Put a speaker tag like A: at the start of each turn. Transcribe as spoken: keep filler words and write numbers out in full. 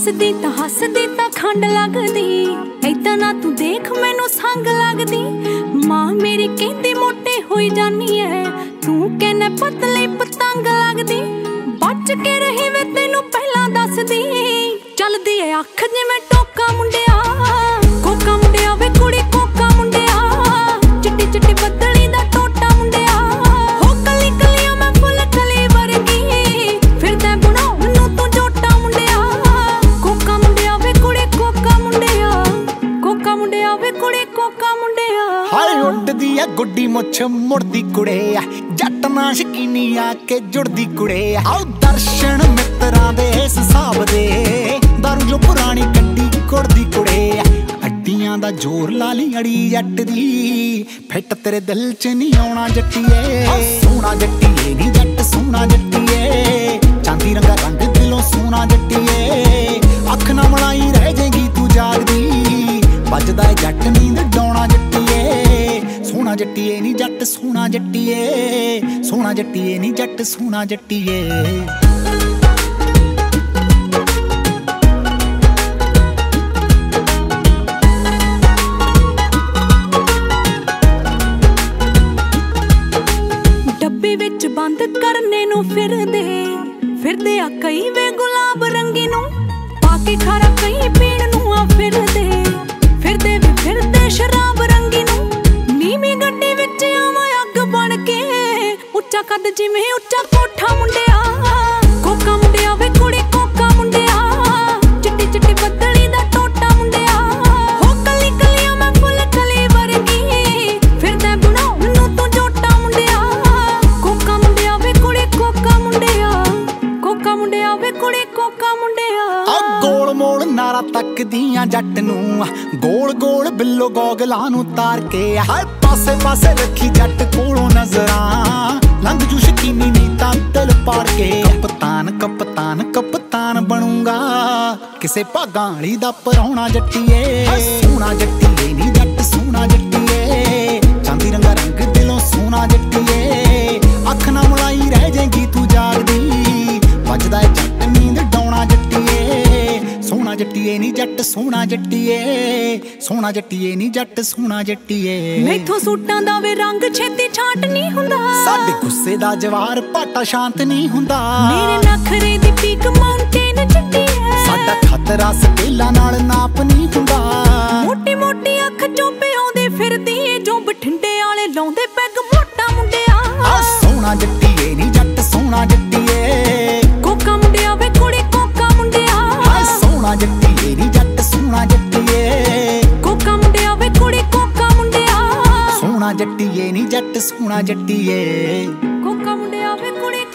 A: हसदी तां हसदी तां खंड लगदी, ऐदां ना तू देख मैनू संग लगदी। मां मेरी कहंदी मोटी होई जानी है, तू कहना पतली पतंग लगदी। बच के रही वे तैनू पहलां दसदी, चलदी है अख जिवें टोका मुंडिया। कोका मुंडिया वे कुड़ी कोका मुंडिया, चिट्टी चिट्टी बदली दा टोटा मुंडिया। हो कली कलियां मैं फुल कली वर्गी, फिरदा बनाउण नूं तू जोटा मुंडिया। कोका मुंडिया वे कुड़ी कोका मुंडिया, कोका मुंडिया वे कुड़ी कोका मुंडिया।
B: हाय उड्डदी आ गुड्डी मुछ मुड़दी कुड़े, जट ना शकीनी आके जुड़दी कुड़े। आओ दर्शन मित्रां दे इस हिसाब दे, दारू जो पुरानी कड्डी कुड़दी कुड़े। अड्डियां दा जोर ला ली अड़ी जट दी, फिट तेरे दिल च नहीं आउणा जट्टीए। सोहना जट्टीए नी जट सोहना जट्टीए, चांदी रंगा रंग दिलों सोहना जट्टीए। अख ना मलाई रह जाएगी तू जागदी, बजदा है जट नींद डौणा जट्टीए। सोहना जट्टीए नी जट सोहना जट्टीए, सोहना जट्टीए नी जट सोहना जट्टीए।
A: डब्बे विच बंद करने नूं फिरदे फिरदे आ कई वे गुलाब रंगी नूं, पाके खारा कई पीण नूं आ फिरदे फिरदे वे फिरदे शराब रंगी नूं। नीवी गड्डी विच आवां अग बण के, उच्चा कद जिवें उच्चा कोठा मुंडिया। कोका मुंडिया वे कुड़ी कोका मुंडिया, चिट्टी चिट्टी बदली दा टोटा मुंडिया। हो कली कलियां मैं फुल कली वर्गी, फिरदा बनाउण नूं तू जोटा मुंडिया। कोका मुंडिया वे कुड़ी कोका मुंडिया, कोका मुंडिया वे कुड़ी कोका मुंडिया।
B: आ गोल मोल नारा तकदियां जट नूं, गोल गोल बिल्लो गोगलां नूं तार के। हाय पासे पासे रखी जट कोलों नजरां, लंघ जू शकीनी नी तां दिल पार के। कप्तान कप्तान कप्तान बनूंगा, किसे भागां वाली दा पराउणा जट्टीए। सोहना जट्टीए नी जट सोहना जट्टीए, चांदी रंगा रंग दिलों सोहना जट्टीए। अख ना मलाई रह जाएगी तू जागदी, बजदा है जट नींद डौणा जट्टीए। सोहना जट्टीए नी जट सोहना जट्टीए, सोहना जट्टीए नी जट सोहना जट्टीए।
A: मैथों सूटां दा वे रंग छेती छाट नहीं हुंदा,
B: साडे गुस्से दा जवार पाटा शांत नहीं हुंदा।
A: मेरे नखरे दी पीक माउंटेन चिट्टी है,
B: साडा खतरा स्केला नाल नाप नहीं हुंदा।
A: मोटी मोटी अख चोपे आउंदे फिरदी, जो बठिंडे वाले लाउंदे पैग मोटा मुंडिया।
B: आ सोहना जट्टीए नी जट सोहना जट्टीए,
A: कोका मुंडिया वे कुड़ी कोका मुंडिया।
B: हाय सोहना जट्टीए नी जट सोहना जट्टीए,
A: कोका मुंडिया वे कुड़ी कोका मुंडिया।
B: सोहना जट्टीए नी जट सोहना जट्टीए।
A: कोका मुंडिया वे कुड़ी